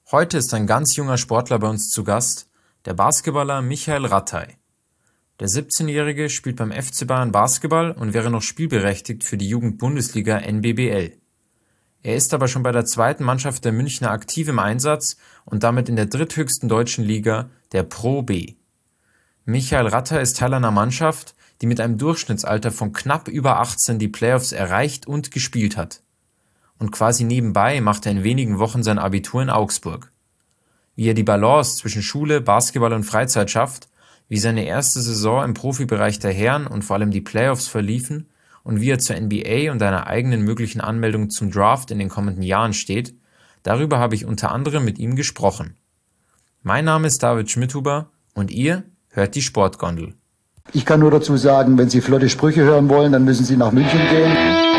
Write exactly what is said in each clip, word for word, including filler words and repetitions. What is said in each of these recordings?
Heute ist ein ganz junger Sportler bei uns zu Gast, der Basketballer Michael Rattay. Der siebzehnjährige spielt beim F C Bayern Basketball und wäre noch spielberechtigt für die Jugendbundesliga N B B L. Er ist aber schon bei der zweiten Mannschaft der Münchner aktiv im Einsatz und damit in der dritthöchsten deutschen Liga, der Pro B. Michael Rattay ist Teil einer Mannschaft, die mit einem Durchschnittsalter von knapp über achtzehn die Playoffs erreicht und gespielt hat. Und quasi nebenbei macht er in wenigen Wochen sein Abitur in Augsburg. Wie er die Balance zwischen Schule, Basketball und Freizeit schafft, wie seine erste Saison im Profibereich der Herren und vor allem die Playoffs verliefen und wie er zur N B A und einer eigenen möglichen Anmeldung zum Draft in den kommenden Jahren steht, darüber habe ich unter anderem mit ihm gesprochen. Mein Name ist David Schmidhuber und ihr hört die Sportgondel. Ich kann nur dazu sagen, wenn Sie flotte Sprüche hören wollen, dann müssen Sie nach München gehen.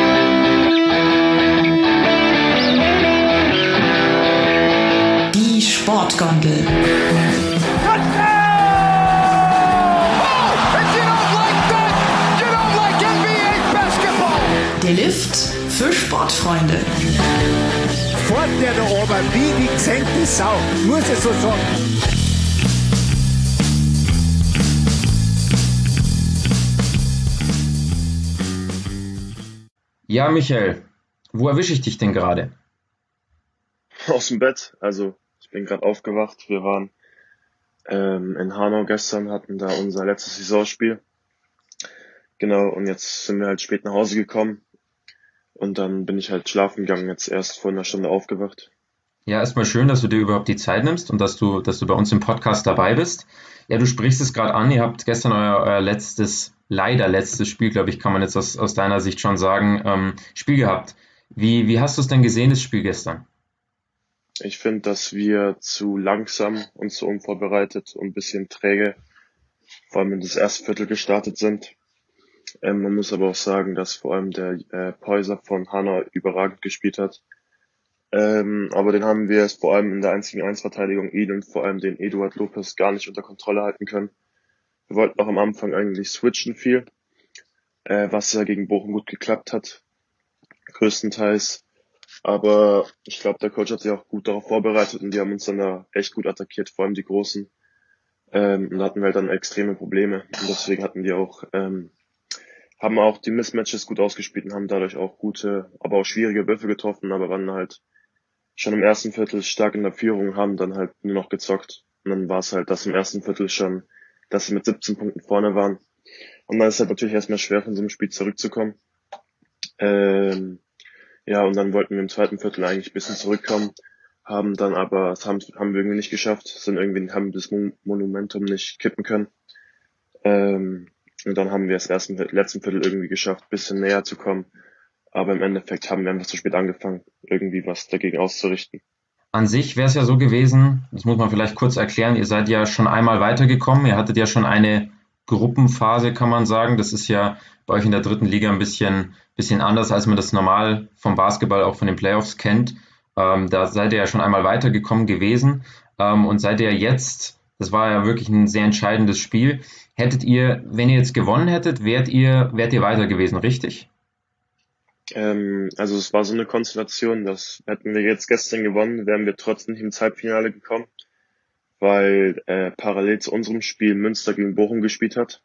Die Sportgondel. Der Lift für Sportfreunde. Fort der da oben, wie die gesenkte Sau, muss ich so sagen. Ja, Michael, wo erwische ich dich denn gerade? Aus dem Bett, also ich bin gerade aufgewacht. Wir waren ähm, in Hanau gestern, hatten da unser letztes Saisonspiel. Genau, und jetzt sind wir halt spät nach Hause gekommen und dann bin ich halt schlafen gegangen, jetzt erst vor einer Stunde aufgewacht. Ja, erstmal schön, dass du dir überhaupt die Zeit nimmst und dass du, dass du bei uns im Podcast dabei bist. Ja, du sprichst es gerade an, ihr habt gestern euer, euer letztes, leider letztes Spiel, glaube ich, kann man jetzt aus, aus deiner Sicht schon sagen, ähm, Spiel gehabt. Wie, wie hast du es denn gesehen, das Spiel gestern? Ich finde, dass wir zu langsam und zu unvorbereitet und ein bisschen träge, vor allem in das erste Viertel gestartet sind. Ähm, man muss aber auch sagen, dass vor allem der äh, Peuser von Hanau überragend gespielt hat. Ähm, aber den haben wir vor allem in der eins gegen eins Verteidigung, ihn und vor allem den Eduard Lopez gar nicht unter Kontrolle halten können. Wir wollten auch am Anfang eigentlich switchen viel, äh, was ja gegen Bochum gut geklappt hat, größtenteils. Aber ich glaube, der Coach hat sich auch gut darauf vorbereitet und die haben uns dann da echt gut attackiert, vor allem die Großen. Ähm, und da hatten wir halt dann extreme Probleme. Und deswegen hatten die auch, ähm, haben auch die Mismatches gut ausgespielt und haben dadurch auch gute, aber auch schwierige Würfe getroffen, aber waren halt schon im ersten Viertel stark in der Führung, haben dann halt nur noch gezockt. Und dann war es halt, dass im ersten Viertel schon, dass sie mit siebzehn Punkten vorne waren. Und dann ist halt natürlich erstmal schwer, von so einem Spiel zurückzukommen. Ähm, ja, und dann wollten wir im zweiten Viertel eigentlich ein bisschen zurückkommen, haben dann aber, das haben, haben wir irgendwie nicht geschafft, sind irgendwie, haben das Momentum nicht kippen können. Ähm, und dann haben wir es erst im letzten Viertel irgendwie geschafft, ein bisschen näher zu kommen. Aber im Endeffekt haben wir einfach zu spät angefangen, irgendwie was dagegen auszurichten. An sich wäre es ja so gewesen, das muss man vielleicht kurz erklären, ihr seid ja schon einmal weitergekommen, ihr hattet ja schon eine Gruppenphase, kann man sagen. Das ist ja bei euch in der dritten Liga ein bisschen, bisschen anders, als man das normal vom Basketball, auch von den Playoffs kennt. Ähm, da seid ihr ja schon einmal weitergekommen gewesen ähm, und seid ihr jetzt, das war ja wirklich ein sehr entscheidendes Spiel, hättet ihr, wenn ihr jetzt gewonnen hättet, wärt ihr, wärt ihr weiter gewesen, richtig? Ähm, also es war so eine Konstellation, dass hätten wir jetzt gestern gewonnen, wären wir trotzdem nicht ins Halbfinale gekommen, weil äh, parallel zu unserem Spiel Münster gegen Bochum gespielt hat.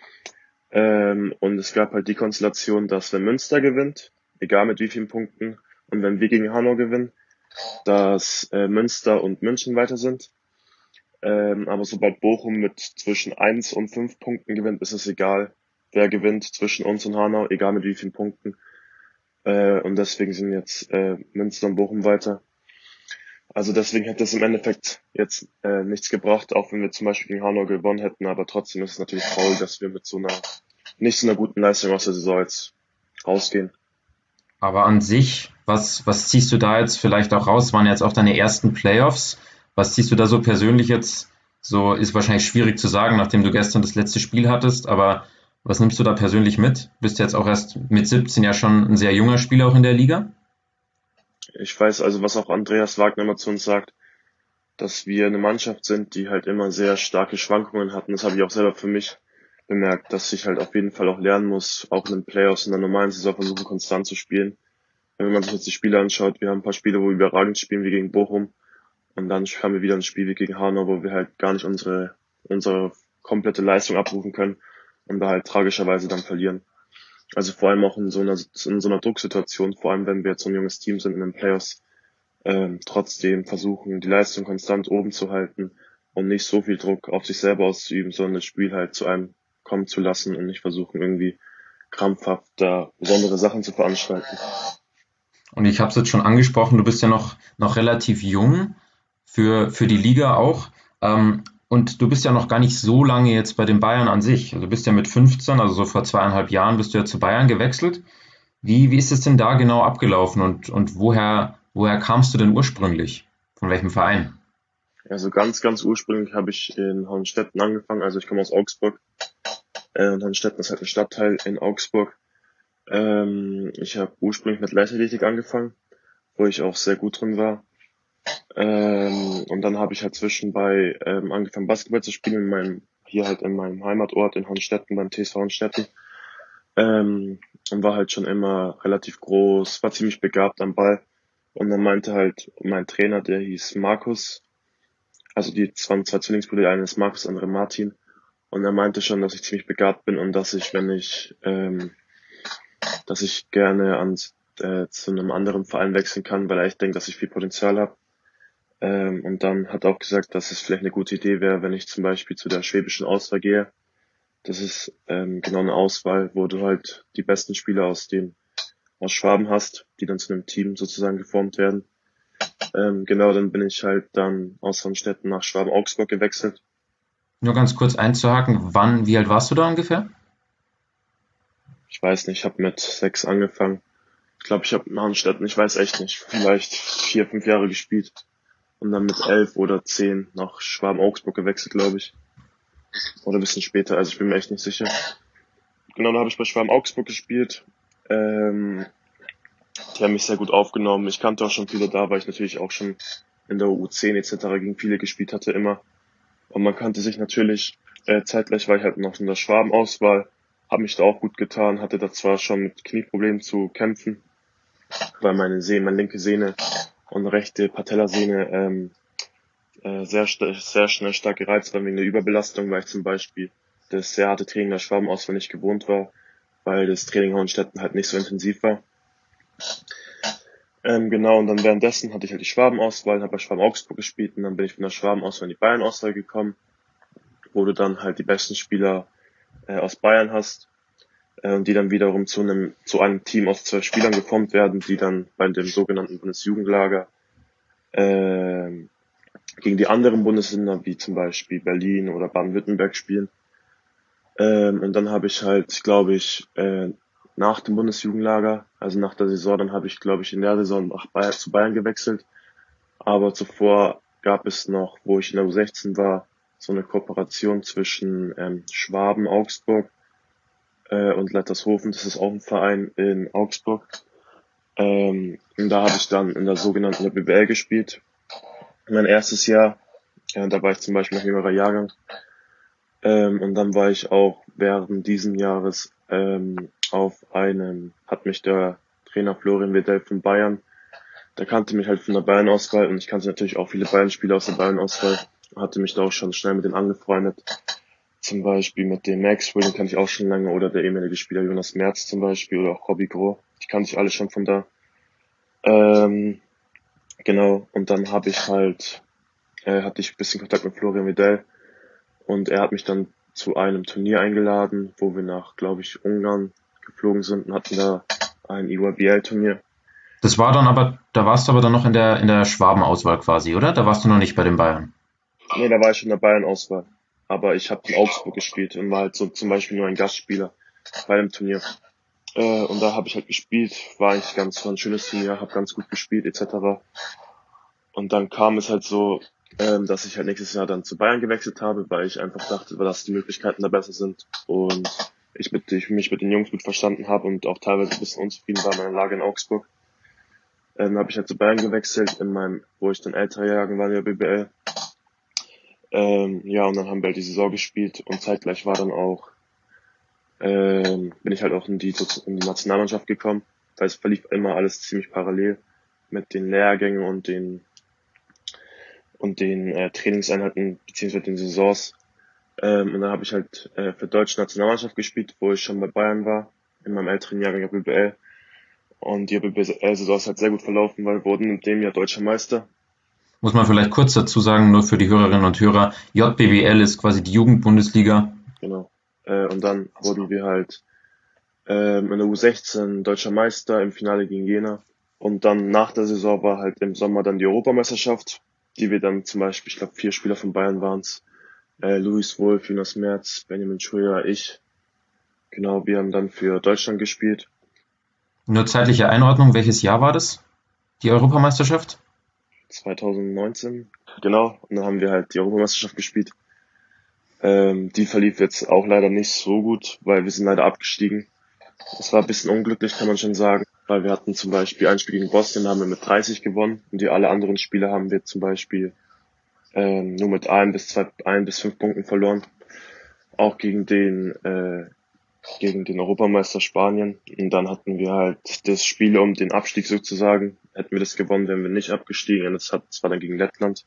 Ähm, und es gab halt die Konstellation, dass wenn Münster gewinnt, egal mit wie vielen Punkten, und wenn wir gegen Hanau gewinnen, dass äh, Münster und München weiter sind. Ähm, aber sobald Bochum mit zwischen eins und fünf Punkten gewinnt, ist es egal, wer gewinnt zwischen uns und Hanau, egal mit wie vielen Punkten. Äh, und deswegen sind jetzt äh, Münster und Bochum weiter. Also deswegen hätte es im Endeffekt jetzt äh, nichts gebracht, auch wenn wir zum Beispiel gegen Hanau gewonnen hätten, aber trotzdem ist es natürlich faul, dass wir mit so einer, nicht so einer guten Leistung aus der Saison jetzt rausgehen. Aber an sich, was, was ziehst du da jetzt vielleicht auch raus? Waren jetzt auch deine ersten Playoffs. Was ziehst du da so persönlich jetzt? So ist wahrscheinlich schwierig zu sagen, nachdem du gestern das letzte Spiel hattest, aber was nimmst du da persönlich mit? Bist jetzt auch erst mit siebzehn ja schon ein sehr junger Spieler auch in der Liga? Ich weiß also, was auch Andreas Wagner immer zu uns sagt, dass wir eine Mannschaft sind, die halt immer sehr starke Schwankungen hatten. Das habe ich auch selber für mich bemerkt, dass ich halt auf jeden Fall auch lernen muss, auch in den Playoffs in der normalen Saison versuchen, konstant zu spielen. Wenn man sich jetzt die Spiele anschaut, wir haben ein paar Spiele, wo wir überragend spielen, wie gegen Bochum. Und dann haben wir wieder ein Spiel wie gegen Hanau, wo wir halt gar nicht unsere, unsere komplette Leistung abrufen können und da halt tragischerweise dann verlieren. Also vor allem auch in so einer, in so einer Drucksituation, vor allem wenn wir jetzt so ein junges Team sind in den Playoffs, ähm, trotzdem versuchen, die Leistung konstant oben zu halten und nicht so viel Druck auf sich selber auszuüben, sondern das Spiel halt zu einem kommen zu lassen und nicht versuchen, irgendwie krampfhaft da besondere Sachen zu veranstalten. Und ich habe es jetzt schon angesprochen, du bist ja noch, noch relativ jung für, für die Liga auch. Ähm, und du bist ja noch gar nicht so lange jetzt bei den Bayern an sich. Also du bist ja mit fünfzehn, also so vor zweieinhalb Jahren, bist du ja zu Bayern gewechselt. Wie, wie ist es denn da genau abgelaufen und, und woher, woher kamst du denn ursprünglich? Von welchem Verein? Also ganz, ganz ursprünglich habe ich in Hohenstetten angefangen. Also ich komme aus Augsburg. Äh, und Hohenstetten ist halt ein Stadtteil in Augsburg. Ähm, ich habe ursprünglich mit Leichtathletik angefangen, wo ich auch sehr gut drin war. Ähm, und dann habe ich halt zwischenbei ähm, angefangen Basketball zu spielen in meinem, hier halt in meinem Heimatort in Hohenstetten beim T S V Hohenstetten. Ähm, und war halt schon immer relativ groß, war ziemlich begabt am Ball. Und dann meinte halt mein Trainer, der hieß Markus, also die zwei, zwei Zwillingsbrüder, der eine ist Markus, der andere Martin. Und er meinte schon, dass ich ziemlich begabt bin und dass ich, wenn ich, ähm, dass ich gerne ans, äh, zu einem anderen Verein wechseln kann, weil er echt denkt, dass ich viel Potenzial habe. Ähm, und dann hat er auch gesagt, dass es vielleicht eine gute Idee wäre, wenn ich zum Beispiel zu der schwäbischen Auswahl gehe. Das ist ähm, genau eine Auswahl, wo du halt die besten Spieler aus dem aus Schwaben hast, die dann zu einem Team sozusagen geformt werden. Ähm, genau, dann bin ich halt dann aus Hohenstetten nach Schwaben-Augsburg gewechselt. Nur ganz kurz einzuhaken, wann, wie alt warst du da ungefähr? Ich weiß nicht, ich habe mit sechs angefangen. Ich glaube, ich habe in Hohenstetten, ich weiß echt nicht, vielleicht vier, fünf Jahre gespielt. Und dann mit elf oder zehn nach Schwaben-Augsburg gewechselt, glaube ich. Oder ein bisschen später, also ich bin mir echt nicht sicher. Genau, da habe ich bei Schwaben-Augsburg gespielt. Ähm, die haben mich sehr gut aufgenommen. Ich kannte auch schon viele da, weil ich natürlich auch schon in der U zehn et cetera gegen viele gespielt hatte immer. Und man kannte sich natürlich, äh, zeitgleich war ich halt noch in der Schwaben-Auswahl, habe mich da auch gut getan, hatte da zwar schon mit Knieproblemen zu kämpfen, weil meine Sehne, meine linke Sehne und rechte Patellasehne ähm, äh, sehr, sehr schnell stark gereizt waren wegen der Überbelastung, weil ich zum Beispiel das sehr harte Training der Schwabenauswahl nicht gewohnt war, weil das Training in Hohenstetten halt nicht so intensiv war. Ähm, genau, und dann währenddessen hatte ich halt die Schwabenauswahl, habe bei Schwaben Augsburg gespielt und dann bin ich von der Schwabenauswahl in die Bayern-Auswahl gekommen, wo du dann halt die besten Spieler äh, aus Bayern hast, äh, und die dann wiederum zu einem zu einem Team aus zwölf Spielern geformt werden, die dann bei dem sogenannten Bundesjugendlager äh, gegen die anderen Bundesländer, wie zum Beispiel Berlin oder Baden-Württemberg spielen. Ähm, und dann habe ich halt, glaube ich, äh, nach dem Bundesjugendlager, also nach der Saison, dann habe ich, glaube ich, in der Saison nach Bayern, zu Bayern gewechselt. Aber zuvor gab es noch, wo ich in der U sechzehn war, so eine Kooperation zwischen ähm, Schwaben, Augsburg äh, und Lettershofen. Das ist auch ein Verein in Augsburg. Ähm, und da habe ich dann in der sogenannten B B L gespielt. Mein erstes Jahr, äh, da war ich zum Beispiel noch jüngerer Jahrgang. Ähm, und dann war ich auch während diesem Jahres ähm, auf einem, hat mich der Trainer Florian Wedell von Bayern, der kannte mich halt von der Bayern-Auswahl und ich kannte natürlich auch viele Bayern-Spieler aus der Bayern-Auswahl, hatte mich da auch schon schnell mit denen angefreundet. Zum Beispiel mit dem Maxwell, den kannte ich auch schon lange, oder der ehemalige Spieler Jonas Merz zum Beispiel, oder auch Robbie Groh, die kannte ich alle schon von da. Ähm, genau, und dann habe ich halt, äh, hatte ich ein bisschen Kontakt mit Florian Wedell. Und er hat mich dann zu einem Turnier eingeladen, wo wir nach, glaube ich, Ungarn geflogen sind und hatten da ein I W B L-Turnier. Das war dann aber, da warst du aber dann noch in der in der Schwaben-Auswahl quasi, oder? Da warst du noch nicht bei den Bayern. Nee, da war ich in der Bayern-Auswahl. Aber ich habe in Augsburg gespielt und war halt so zum Beispiel nur ein Gastspieler bei dem Turnier. Äh, und da habe ich halt gespielt, war eigentlich ganz, war ein schönes Turnier, habe ganz gut gespielt et cetera. Und dann kam es halt so, ähm, dass ich halt nächstes Jahr dann zu Bayern gewechselt habe, weil ich einfach dachte, dass die Möglichkeiten da besser sind und ich, mit, ich mich mit den Jungs gut verstanden habe und auch teilweise ein bisschen unzufrieden war mit meiner Lage in Augsburg. Ähm, habe ich halt zu Bayern gewechselt, in meinem, wo ich dann älterer Jahrgang war in der B B L. Ähm, ja, und dann haben wir halt die Saison gespielt und zeitgleich war dann auch, ähm, bin ich halt auch in die, in die Nationalmannschaft gekommen, weil es verlief immer alles ziemlich parallel mit den Lehrgängen und den und den äh, Trainingseinheiten beziehungsweise den Saisons. Ähm, und dann habe ich halt äh, für die deutsche Nationalmannschaft gespielt, wo ich schon bei Bayern war, in meinem älteren Jahrgang J B B L. Und die J B B L-Saison ist halt sehr gut verlaufen, weil wir wurden in dem Jahr deutscher Meister. Muss man vielleicht kurz dazu sagen, nur für die Hörerinnen und Hörer, J B B L ist quasi die Jugendbundesliga. Genau. Äh, und dann wurden wir halt ähm, in der U sechzehn deutscher Meister im Finale gegen Jena. Und dann nach der Saison war halt im Sommer dann die Europameisterschaft, die wir dann zum Beispiel, ich glaube vier Spieler von Bayern waren es, äh, Luis Wolf, Jonas Merz, Benjamin Schuyer, ich. Genau, wir haben dann für Deutschland gespielt. Nur zeitliche Einordnung, welches Jahr war das, die Europameisterschaft? zwanzig neunzehn, genau. Und dann haben wir halt die Europameisterschaft gespielt. Ähm, die verlief jetzt auch leider nicht so gut, weil wir sind leider abgestiegen. Das war ein bisschen unglücklich, kann man schon sagen, weil wir hatten zum Beispiel ein Spiel gegen Bosnien, da haben wir mit dreißig gewonnen und die alle anderen Spiele haben wir zum Beispiel ähm, nur mit ein bis zwei, ein bis fünf Punkten verloren. Auch gegen den äh, gegen den Europameister Spanien. Und dann hatten wir halt das Spiel um den Abstieg sozusagen. Hätten wir das gewonnen, wären wir nicht abgestiegen. Und das, hat, das war dann gegen Lettland.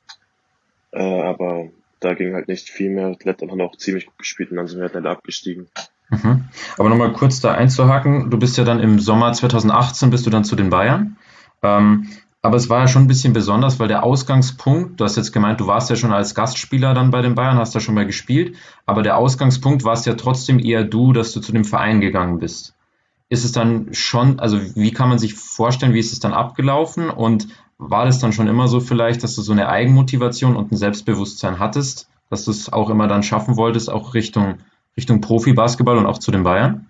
Äh, aber da ging halt nicht viel mehr. Lettland hat auch ziemlich gut gespielt und dann sind wir halt leider abgestiegen. Mhm. Aber nochmal kurz da einzuhaken. Du bist ja dann im Sommer zwanzig achtzehn bist du dann zu den Bayern. Ähm, aber es war ja schon ein bisschen besonders, weil der Ausgangspunkt, du hast jetzt gemeint, du warst ja schon als Gastspieler dann bei den Bayern, hast da schon mal gespielt, aber der Ausgangspunkt warst ja trotzdem eher du, dass du zu dem Verein gegangen bist. Ist es dann schon, also wie kann man sich vorstellen, wie ist es dann abgelaufen und war das dann schon immer so vielleicht, dass du so eine Eigenmotivation und ein Selbstbewusstsein hattest, dass du es auch immer dann schaffen wolltest, auch Richtung, Richtung Profi-Basketball und auch zu den Bayern?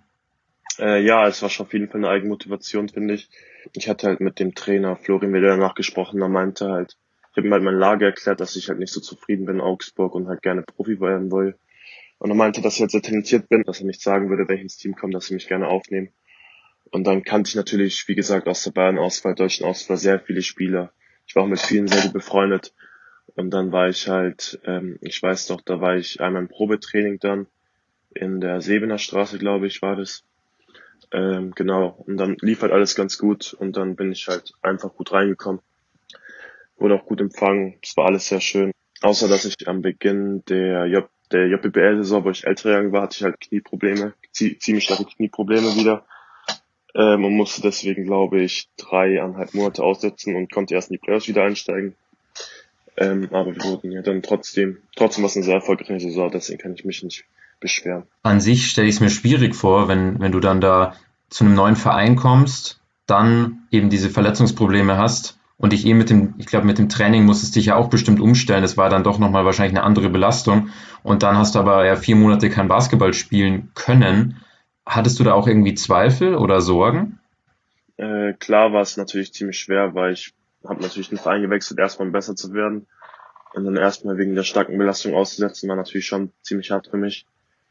Äh, ja, es war schon auf jeden Fall eine Eigenmotivation, finde ich. Ich hatte halt mit dem Trainer Florian wieder danach gesprochen, er meinte halt, ich habe ihm halt meine Lage erklärt, dass ich halt nicht so zufrieden bin in Augsburg und halt gerne Profi werden will. Und er meinte, dass ich halt sehr talentiert bin, dass er nicht sagen würde, wenn ich ins Team komme, dass sie mich gerne aufnehmen. Und dann kannte ich natürlich, wie gesagt, aus der Bayern-Auswahl, deutschen Auswahl sehr viele Spieler. Ich war auch mit vielen sehr gut befreundet. Und dann war ich halt, ähm, ich weiß doch, da war ich einmal im Probetraining dann in der Sebener Straße, glaube ich, war das. Ähm, genau, und dann lief halt alles ganz gut und dann bin ich halt einfach gut reingekommen. Wurde auch gut empfangen, es war alles sehr schön. Außer, dass ich am Beginn der, J- der J B B L-Saison, wo ich älter gegangen war, hatte ich halt Knieprobleme, zie- ziemlich starke Knieprobleme wieder. Ähm, und musste deswegen, glaube ich, dreieinhalb Monate aussetzen und konnte erst in die Playoffs wieder einsteigen. Ähm, aber wir wurden ja dann trotzdem, trotzdem war es eine sehr erfolgreiche Saison, deswegen kann ich mich nicht beschweren. An sich stelle ich es mir schwierig vor, wenn, wenn du dann da zu einem neuen Verein kommst, dann eben diese Verletzungsprobleme hast und dich eh mit dem, ich glaube, mit dem Training musstest du dich ja auch bestimmt umstellen. Das war dann doch nochmal wahrscheinlich eine andere Belastung. Und dann hast du aber ja vier Monate kein Basketball spielen können. Hattest du da auch irgendwie Zweifel oder Sorgen? Äh, klar war es natürlich ziemlich schwer, weil ich habe natürlich den Verein gewechselt, erstmal um besser zu werden. Und dann erstmal wegen der starken Belastung auszusetzen, war natürlich schon ziemlich hart für mich.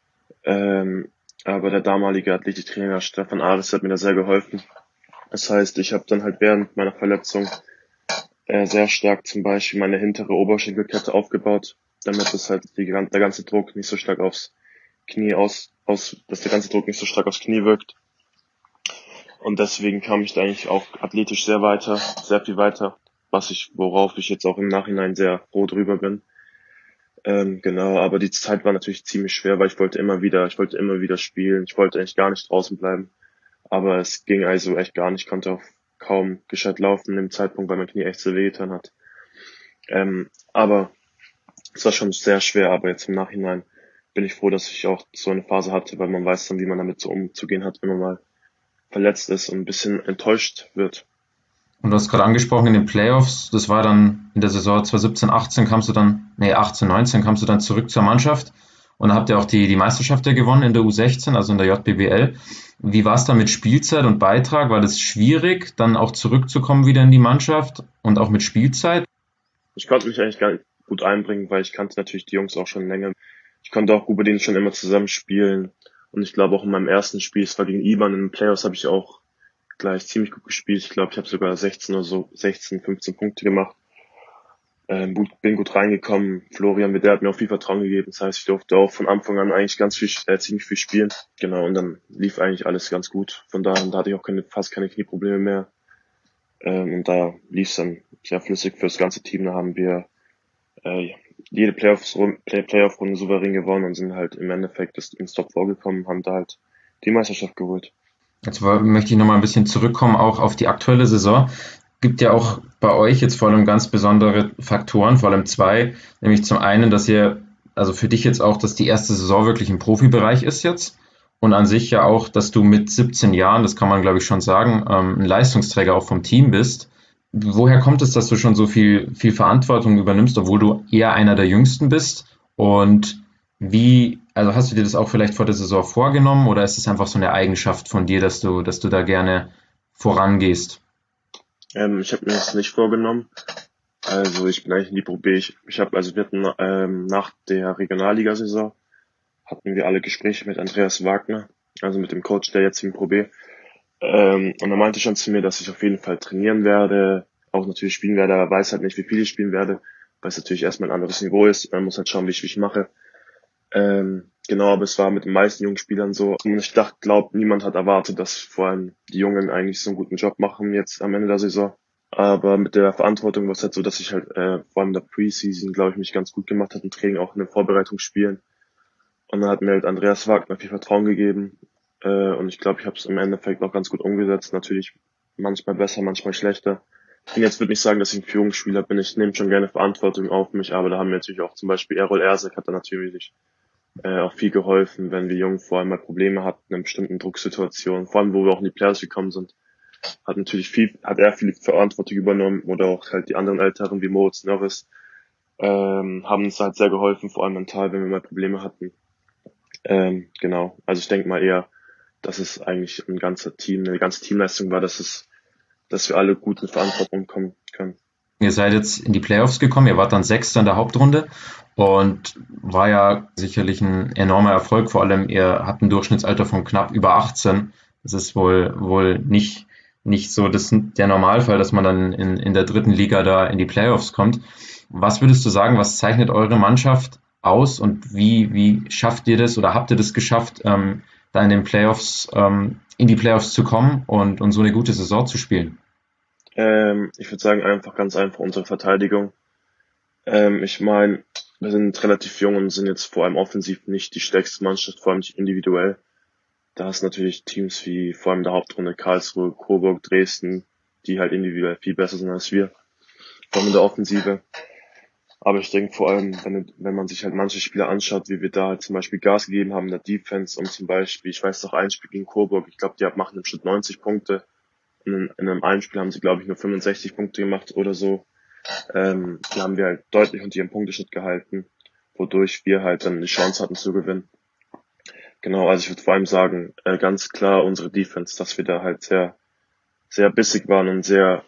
Ähm, aber der damalige Athletiktrainer Stefan Ares hat mir da sehr geholfen. Das heißt, ich habe dann halt während meiner Verletzung äh, sehr stark zum Beispiel meine hintere Oberschenkelkette aufgebaut, damit das halt die, der ganze Druck nicht so stark aufs Knie aus, aus, dass der ganze Druck nicht so stark aufs Knie wirkt. Und deswegen kam ich da eigentlich auch athletisch sehr weiter, sehr viel weiter, was ich, worauf ich jetzt auch im Nachhinein sehr froh drüber bin. Ähm, genau, aber die Zeit war natürlich ziemlich schwer, weil ich wollte immer wieder, ich wollte immer wieder spielen, ich wollte eigentlich gar nicht draußen bleiben, aber es ging also echt gar nicht, ich konnte auch kaum gescheit laufen in dem Zeitpunkt, weil mein Knie echt so wehgetan hat. Ähm, aber es war schon sehr schwer, aber jetzt im Nachhinein bin ich froh, dass ich auch so eine Phase hatte, weil man weiß dann, wie man damit so umzugehen hat, wenn man mal verletzt ist und ein bisschen enttäuscht wird. Und du hast gerade angesprochen in den Playoffs, das war dann in der Saison zwanzig siebzehn achtzehn kamst du dann, nee, achtzehn neunzehn kamst du dann zurück zur Mannschaft und dann habt ihr auch die, die Meisterschaft ja gewonnen in der U sechzehn, also in der J B B L. Wie war es da mit Spielzeit und Beitrag? War das schwierig, dann auch zurückzukommen wieder in die Mannschaft und auch mit Spielzeit? Ich konnte mich eigentlich gar nicht gut einbringen, weil ich kannte natürlich die Jungs auch schon länger. Ich konnte auch gut mit denen schon immer zusammenspielen. Und ich glaube auch in meinem ersten Spiel, es war gegen IBAN, in den Playoffs habe ich auch gleich ziemlich gut gespielt. Ich glaube, ich habe sogar sechzehn oder so, sechzehn, fünfzehn Punkte gemacht. Ähm, gut, bin gut reingekommen. Florian, der hat mir auch viel Vertrauen gegeben. Das heißt, ich durfte auch von Anfang an eigentlich ganz viel, äh, ziemlich viel spielen. Genau, und dann lief eigentlich alles ganz gut. Von daher, da hatte ich auch keine, fast keine Knieprobleme mehr. Ähm, und da lief es dann sehr flüssig für das ganze Team. Da haben wir äh, jede Playoffs-Runde, Play- Playoff-Runde souverän gewonnen und sind halt im Endeffekt bis ins Top vorgekommen, haben da halt die Meisterschaft geholt. Jetzt woll- möchte ich nochmal ein bisschen zurückkommen, auch auf die aktuelle Saison. Gibt ja auch bei euch jetzt vor allem ganz besondere Faktoren, vor allem zwei, nämlich zum einen, dass ihr, also für dich jetzt auch, dass die erste Saison wirklich im Profibereich ist jetzt und an sich ja auch, dass du mit siebzehn Jahren, das kann man glaube ich schon sagen, ähm, ein Leistungsträger auch vom Team bist. Woher kommt es, dass du schon so viel, viel Verantwortung übernimmst, obwohl du eher einer der Jüngsten bist? Und wie, also hast du dir das auch vielleicht vor der Saison vorgenommen oder ist es einfach so eine Eigenschaft von dir, dass du, dass du da gerne vorangehst? Ähm, ich habe mir das nicht vorgenommen. Also ich bin eigentlich in die Pro B. Ich, ich habe, also wir hatten ähm, nach der Regionalligasaison hatten wir alle Gespräche mit Andreas Wagner, also mit dem Coach der jetzigen Pro B. Ähm, und er meinte schon zu mir, dass ich auf jeden Fall trainieren werde, auch natürlich spielen werde, aber weiß halt nicht, wie viel ich spielen werde, weil es natürlich erstmal ein anderes Niveau ist. Man muss halt schauen, wie ich mich mache. Ähm, genau, aber es war mit den meisten jungen Spielern so. Und ich dachte, glaub, niemand hat erwartet, dass vor allem die Jungen eigentlich so einen guten Job machen jetzt am Ende der Saison. Aber mit der Verantwortung war es halt so, dass ich halt äh, vor allem in der Preseason, glaube ich, mich ganz gut gemacht habe im Training, auch in den Vorbereitungsspielen. Und dann hat mir halt Andreas Wagner viel Vertrauen gegeben. Äh, und ich glaube, ich habe es im Endeffekt auch ganz gut umgesetzt. Natürlich manchmal besser, manchmal schlechter. Ich bin jetzt würde nicht sagen, dass ich ein Führungsspieler bin. Ich nehme schon gerne Verantwortung auf mich, aber da haben mir natürlich auch zum Beispiel Errol Ersek hat da natürlich äh, auch viel geholfen, wenn wir Jungen vor allem mal Probleme hatten in bestimmten Drucksituationen, vor allem wo wir auch in die Playoffs gekommen sind. Hat natürlich viel, hat er viel Verantwortung übernommen oder auch halt die anderen Älteren wie Moritz Norris ähm, haben uns halt sehr geholfen, vor allem mental, wenn wir mal Probleme hatten. Ähm, genau, also ich denke mal eher, dass es eigentlich ein ganzer Team, eine ganze Teamleistung war, dass es, dass wir alle gut mit Verantwortung kommen können. Ihr seid jetzt in die Playoffs gekommen, ihr wart dann Sechster in der Hauptrunde und war ja sicherlich ein enormer Erfolg. Vor allem, ihr habt ein Durchschnittsalter von knapp über achtzehn. Das ist wohl, wohl nicht, nicht so das, der Normalfall, dass man dann in, in der dritten Liga da in die Playoffs kommt. Was würdest du sagen, was zeichnet eure Mannschaft aus und wie, wie schafft ihr das oder habt ihr das geschafft, ähm, da in den Playoffs, ähm, in die Playoffs zu kommen und, und so eine gute Saison zu spielen? Ähm, ich würde sagen, einfach ganz einfach unsere Verteidigung. Ähm, ich meine, wir sind relativ jung und sind jetzt vor allem offensiv nicht die stärkste Mannschaft, vor allem nicht individuell. Da hast natürlich Teams wie vor allem in der Hauptrunde Karlsruhe, Coburg, Dresden, die halt individuell viel besser sind als wir, vor allem in der Offensive. Aber ich denke vor allem, wenn, wenn man sich halt manche Spieler anschaut, wie wir da halt zum Beispiel Gas gegeben haben in der Defense und zum Beispiel, ich weiß noch, ein Spiel gegen Coburg, ich glaube, die machen im Schnitt neunzig Punkte. In, in einem einen Spiel haben sie, glaube ich, nur fünfundsechzig Punkte gemacht oder so. Ähm, die haben wir halt deutlich unter ihrem Punkteschnitt gehalten, wodurch wir halt dann die Chance hatten zu gewinnen. Genau, also ich würde vor allem sagen, äh, ganz klar unsere Defense, dass wir da halt sehr, sehr bissig waren und sehr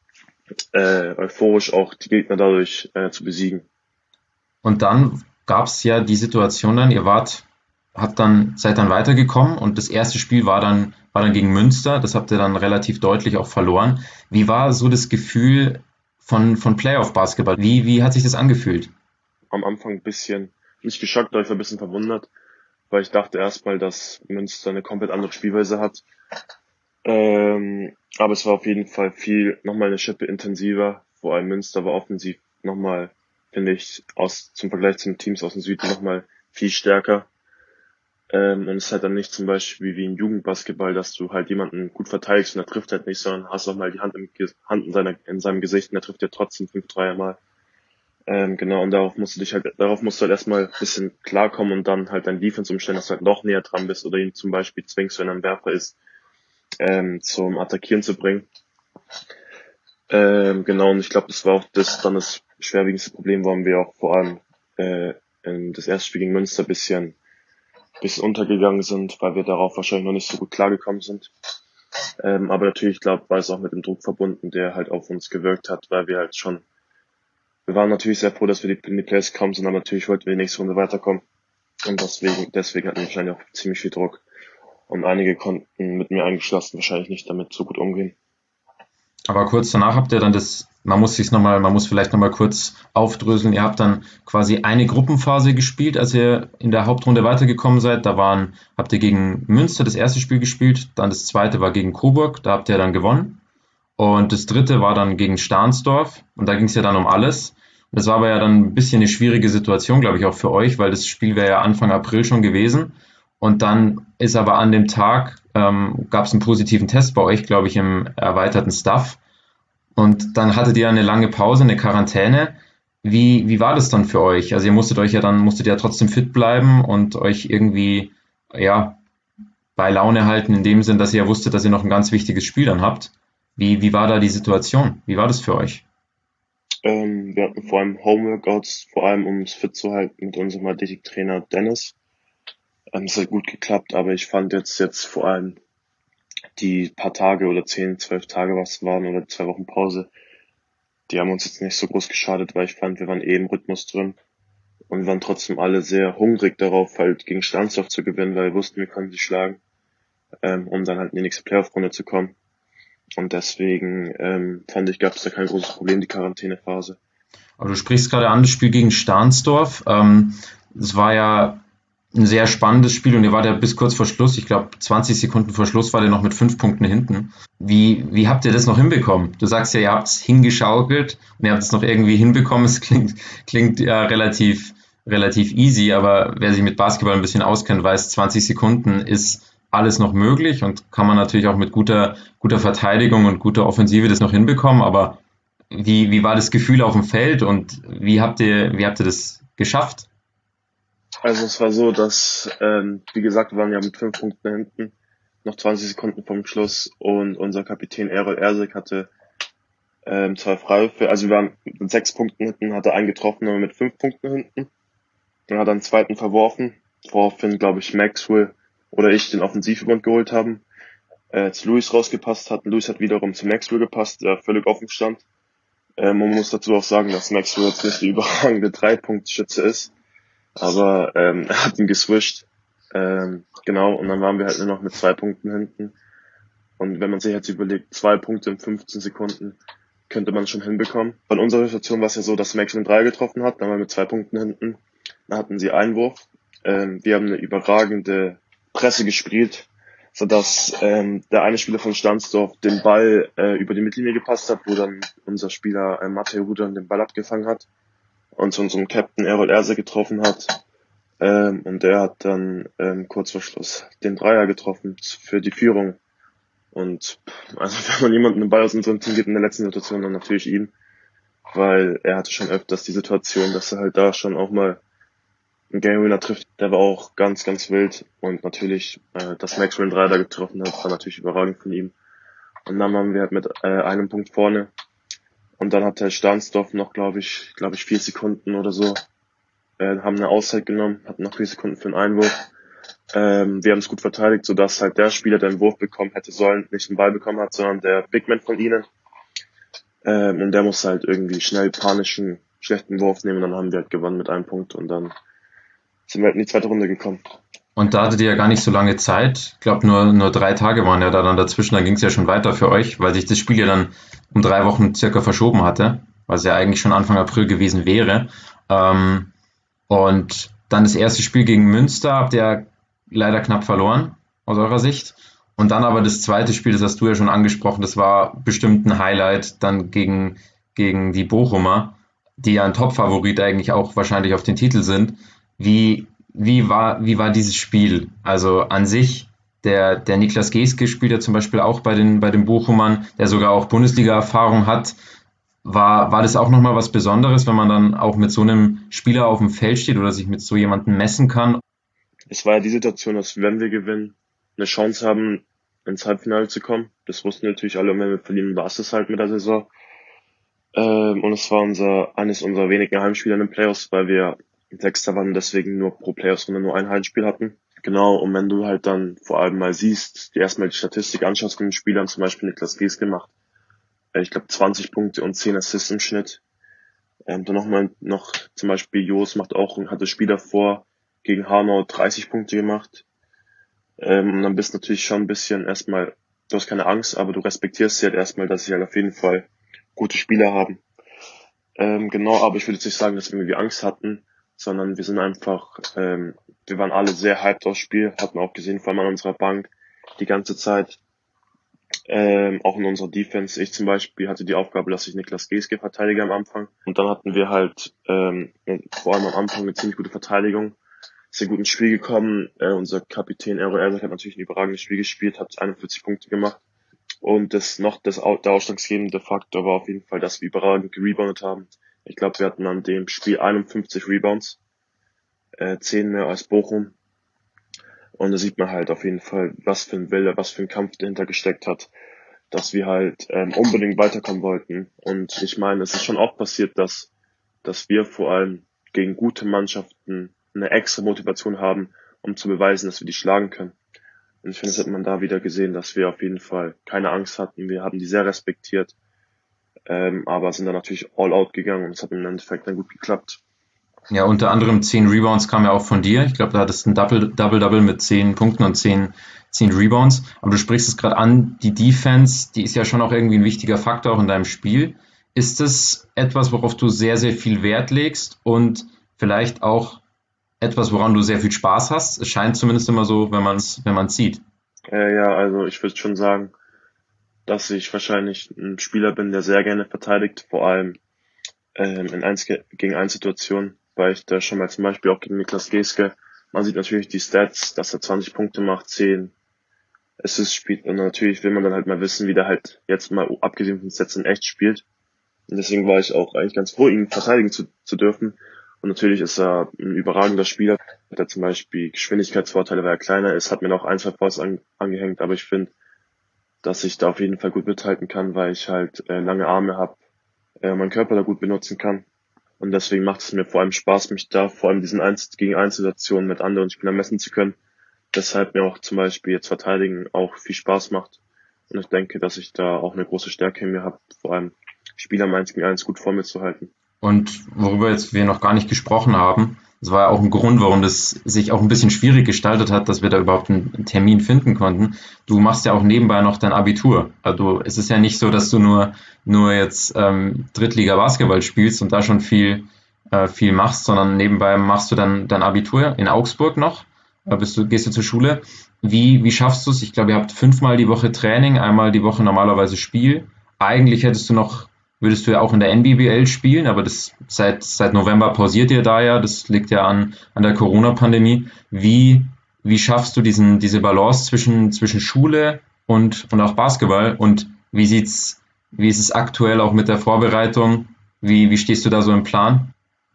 äh, euphorisch auch die Gegner dadurch äh, zu besiegen. Und dann gab es ja die Situation dann, ihr wart, habt dann, seid dann weitergekommen und das erste Spiel war dann, war dann gegen Münster, das habt ihr dann relativ deutlich auch verloren. Wie war so das Gefühl von, von Playoff-Basketball? Wie, wie hat sich das angefühlt? Am Anfang ein bisschen, nicht geschockt, aber ich war ein bisschen verwundert, weil ich dachte erstmal, dass Münster eine komplett andere Spielweise hat. Ähm, aber es war auf jeden Fall viel, nochmal eine Schippe intensiver. Vor allem Münster war offensiv nochmal, finde ich, aus, zum Vergleich zu den Teams aus dem Süden nochmal viel stärker. Ähm, und es ist halt dann nicht zum Beispiel wie im Jugendbasketball, dass du halt jemanden gut verteidigst und er trifft halt nicht, sondern hast auch mal die Hand, im, Hand in, seiner, in seinem Gesicht und er trifft ja trotzdem fünf Dreier mal. Ähm, genau, und darauf musst du dich halt, darauf musst du halt erstmal ein bisschen klarkommen und dann halt dein Defense umstellen, dass du halt noch näher dran bist oder ihn zum Beispiel zwingst, wenn er ein Werfer ist, ähm, zum Attackieren zu bringen. Ähm, genau, und ich glaube, das war auch das dann das schwerwiegendste Problem, warum wir auch vor allem äh, in das erste Spiel gegen Münster ein bisschen, bisschen untergegangen sind, weil wir darauf wahrscheinlich noch nicht so gut klargekommen sind. Ähm, aber natürlich, ich glaube, war es auch mit dem Druck verbunden, der halt auf uns gewirkt hat, weil wir halt schon, wir waren natürlich sehr froh, dass wir in die Playoffs gekommen sind, aber natürlich wollten wir die nächste Runde weiterkommen. Und deswegen, deswegen hatten wir wahrscheinlich auch ziemlich viel Druck. Und einige konnten mit mir eingeschlossen wahrscheinlich nicht damit so gut umgehen. Aber kurz danach habt ihr dann das, man muss sich's nochmal, man muss vielleicht nochmal kurz aufdröseln. Ihr habt dann quasi eine Gruppenphase gespielt, als ihr in der Hauptrunde weitergekommen seid. Da waren, habt ihr gegen Münster das erste Spiel gespielt, dann das zweite war gegen Coburg, da habt ihr dann gewonnen. Und das dritte war dann gegen Stahnsdorf und da ging es ja dann um alles. Das war aber ja dann ein bisschen eine schwierige Situation, glaube ich, auch für euch, weil das Spiel wäre ja Anfang April schon gewesen. Und dann ist aber an dem Tag, ähm, gab es einen positiven Test bei euch, glaube ich, im erweiterten Staff. Und dann hattet ihr eine lange Pause, eine Quarantäne. Wie, wie war das dann für euch? Also ihr musstet euch ja dann, musstet ja trotzdem fit bleiben und euch irgendwie, ja, bei Laune halten, in dem Sinn, dass ihr ja wusstet, dass ihr noch ein ganz wichtiges Spiel dann habt. Wie, wie war da die Situation? Wie war das für euch? Ähm, wir hatten vor allem Homeworkouts, vor allem um es fit zu halten mit unserem Athletiktrainer Dennis. Ähm, es hat gut geklappt, aber ich fand jetzt, jetzt vor allem die paar Tage oder zehn, zwölf Tage, was waren, oder zwei Wochen Pause, die haben uns jetzt nicht so groß geschadet, weil ich fand, wir waren eh im Rhythmus drin. Und wir waren trotzdem alle sehr hungrig darauf, halt gegen Stahnsdorf zu gewinnen, weil wir wussten, wir können sie schlagen, ähm, um dann halt in die nächste Playoff-Runde zu kommen. Und deswegen ähm, fand ich, gab es da kein großes Problem, die Quarantänephase. Aber du sprichst gerade an, das Spiel gegen Stahnsdorf. Ähm, das war ja ein sehr spannendes Spiel und ihr wart ja bis kurz vor Schluss, ich glaube zwanzig Sekunden vor Schluss, war ihr noch mit fünf Punkten hinten. Wie, wie habt ihr das noch hinbekommen? Du sagst ja, ihr habt es hingeschaukelt und ihr habt es noch irgendwie hinbekommen. Es klingt, klingt ja relativ, relativ easy, aber wer sich mit Basketball ein bisschen auskennt, weiß, zwanzig Sekunden ist alles noch möglich und kann man natürlich auch mit guter, guter Verteidigung und guter Offensive das noch hinbekommen. Aber wie, wie war das Gefühl auf dem Feld und wie habt ihr, wie habt ihr das geschafft? Also es war so, dass, ähm, wie gesagt, wir waren ja mit fünf Punkten hinten, noch zwanzig Sekunden vom Schluss, und unser Kapitän Errol Ersek hatte ähm, zwei Freiwürfe. Also wir waren mit sechs Punkten hinten, hatte einen getroffen, aber mit fünf Punkten hinten. Dann hat er einen zweiten verworfen, woraufhin, glaube ich, Maxwell oder ich den Offensivverband geholt haben, äh, zu Luis rausgepasst hat. Luis hat wiederum zu Maxwell gepasst, der völlig offen stand. Ähm, man muss dazu auch sagen, dass Maxwell jetzt nicht die überragende Drei-Punkt-Schütze ist. Aber ähm, er hat ihn geswischt. Ähm, genau, und dann waren wir halt nur noch mit zwei Punkten hinten. Und wenn man sich jetzt überlegt, zwei Punkte in fünfzehn Sekunden könnte man schon hinbekommen. Von unserer Situation war es ja so, dass Max einen Dreier getroffen hat, dann waren wir mit zwei Punkten hinten. Dann hatten sie Einwurf. Ähm, wir haben eine überragende Presse gespielt, sodass ähm, der eine Spieler von Stahnsdorf den Ball äh, über die Mittellinie gepasst hat, wo dann unser Spieler äh, Matej Rudan den Ball abgefangen hat und zu unserem Captain Errol Erse getroffen hat. Ähm, und der hat dann ähm, kurz vor Schluss den Dreier getroffen für die Führung. Und also wenn man jemanden den Ball aus unserem Team gibt in der letzten Situation, dann natürlich ihn. Weil er hatte schon öfters die Situation, dass er halt da schon auch mal einen Game Winner trifft. Der war auch ganz, ganz wild. Und natürlich, äh, dass Maxwell den Dreier da getroffen hat, war natürlich überragend von ihm. Und dann waren wir halt mit äh, einem Punkt vorne. Und dann hat der Stahnsdorf noch, glaube ich, glaube ich, vier Sekunden oder so, äh, haben eine Auszeit genommen, hatten noch vier Sekunden für den Einwurf. Ähm, wir haben es gut verteidigt, sodass halt der Spieler, der einen Wurf bekommen hätte sollen, nicht den Ball bekommen hat, sondern der Bigman von ihnen. Ähm, und der musste halt irgendwie schnell panischen, schlechten Wurf nehmen, und dann haben wir halt gewonnen mit einem Punkt, und dann sind wir halt in die zweite Runde gekommen. Und da hattet ihr ja gar nicht so lange Zeit. Ich glaube, nur, nur drei Tage waren ja da dann dazwischen. Dann ging es ja schon weiter für euch, weil sich das Spiel ja dann um drei Wochen circa verschoben hatte, was ja eigentlich schon Anfang April gewesen wäre. Ähm, und dann das erste Spiel gegen Münster habt ihr leider knapp verloren, aus eurer Sicht. Und dann aber das zweite Spiel, das hast du ja schon angesprochen, das war bestimmt ein Highlight, dann gegen, gegen die Bochumer, die ja ein Top-Favorit eigentlich auch wahrscheinlich auf den Titel sind. Wie, wie war, wie war dieses Spiel? Also an sich, der, der Niklas Geske spielt ja zum Beispiel auch bei den, bei den Bochumern, der sogar auch Bundesliga-Erfahrung hat. War, war das auch nochmal was Besonderes, wenn man dann auch mit so einem Spieler auf dem Feld steht oder sich mit so jemandem messen kann? Es war ja die Situation, dass wenn wir gewinnen, eine Chance haben, ins Halbfinale zu kommen. Das wussten natürlich alle, und wenn wir verlieren, war es das halt mit der Saison. Ähm, und es war unser, eines unserer wenigen Heimspiele in den Playoffs, weil wir Sechster waren und deswegen nur pro Playoffs-Runde nur ein Heimspiel hatten. Genau, und wenn du halt dann vor allem mal siehst, dir erstmal die Statistik anschaust von den Spielern, zum Beispiel Niklas Gies gemacht, äh, ich glaube zwanzig Punkte und zehn Assists im Schnitt. Ähm, dann nochmal noch zum Beispiel Jos macht auch, hat das Spiel davor gegen Hanau dreißig Punkte gemacht. Ähm, und dann bist du natürlich schon ein bisschen erstmal, du hast keine Angst, aber du respektierst sie halt erstmal, dass sie halt auf jeden Fall gute Spieler haben. Ähm, genau, aber ich würde jetzt nicht sagen, dass wir irgendwie Angst hatten, sondern wir sind einfach, ähm, wir waren alle sehr hyped aufs Spiel, hatten auch gesehen, vor allem an unserer Bank die ganze Zeit, Ähm, auch in unserer Defense. Ich zum Beispiel hatte die Aufgabe, dass ich Niklas Geske verteidige am Anfang. Und dann hatten wir halt ähm, vor allem am Anfang eine ziemlich gute Verteidigung. Sehr gut ins Spiel gekommen. Äh, unser Kapitän Ero Erzak hat natürlich ein überragendes Spiel gespielt, hat einundvierzig Punkte gemacht. Und das noch das der ausschlaggebende Faktor war auf jeden Fall, dass wir überragend gereboundet haben. Ich glaube, wir hatten an dem Spiel einundfünfzig Rebounds, äh, zehn mehr als Bochum. Und da sieht man halt auf jeden Fall, was für ein Wille, was für ein Kampf dahinter gesteckt hat, dass wir halt ähm, unbedingt weiterkommen wollten. Und ich meine, es ist schon oft passiert, dass dass wir vor allem gegen gute Mannschaften eine extra Motivation haben, um zu beweisen, dass wir die schlagen können. Und ich finde, das hat man da wieder gesehen, dass wir auf jeden Fall keine Angst hatten. Wir haben die sehr respektiert, ähm, aber sind dann natürlich all out gegangen und es hat im Endeffekt dann gut geklappt. Ja, unter anderem zehn Rebounds kamen ja auch von dir. Ich glaube, da hattest du ein Double-Double mit zehn Punkten und zehn zehn Rebounds. Aber du sprichst es gerade an, die Defense, die ist ja schon auch irgendwie ein wichtiger Faktor auch in deinem Spiel. Ist es etwas, worauf du sehr, sehr viel Wert legst und vielleicht auch etwas, woran du sehr viel Spaß hast? Es scheint zumindest immer so, wenn man es wenn man es sieht. Äh, ja, also ich würde schon sagen, dass ich wahrscheinlich ein Spieler bin, der sehr gerne verteidigt, vor allem ähm, in eins gegen eins Situationen, weil ich da schon mal zum Beispiel auch gegen Niklas Geske, man sieht natürlich die Stats, dass er zwanzig Punkte macht, zehn Assists spielt und natürlich will man dann halt mal wissen, wie der halt jetzt mal abgesehen von den Stats in echt spielt. Und deswegen war ich auch eigentlich ganz froh, ihn verteidigen zu, zu dürfen. Und natürlich ist er ein überragender Spieler. Hat er zum Beispiel Geschwindigkeitsvorteile, weil er kleiner ist, hat mir noch ein, zwei Fouls an, angehängt, aber ich finde, dass ich da auf jeden Fall gut mithalten kann, weil ich halt äh, lange Arme habe, äh, meinen Körper da gut benutzen kann. Und deswegen macht es mir vor allem Spaß, mich da vor allem diesen eins gegen eins Situationen mit anderen Spielern messen zu können. Deshalb mir auch zum Beispiel jetzt Verteidigen auch viel Spaß macht. Und ich denke, dass ich da auch eine große Stärke in mir habe, vor allem Spieler im eins gegen eins gut vor mir zu halten. Und worüber jetzt wir noch gar nicht gesprochen haben, das war ja auch ein Grund, warum das sich auch ein bisschen schwierig gestaltet hat, dass wir da überhaupt einen Termin finden konnten. Du machst ja auch nebenbei noch dein Abitur. Also es ist ja nicht so, dass du nur nur jetzt ähm, Drittliga-Basketball spielst und da schon viel äh, viel machst, sondern nebenbei machst du dann dein Abitur in Augsburg noch. Da bist du, gehst du zur Schule. Wie wie schaffst du es? Ich glaube, ihr habt fünfmal die Woche Training, einmal die Woche normalerweise Spiel. Eigentlich hättest du noch Würdest du ja auch in der N B B L spielen, aber das seit seit November pausiert ihr da ja. Das liegt ja an an der Corona-Pandemie. Wie wie schaffst du diesen diese Balance zwischen zwischen Schule und und auch Basketball? Und wie sieht's wie ist es aktuell auch mit der Vorbereitung? Wie wie stehst du da so im Plan?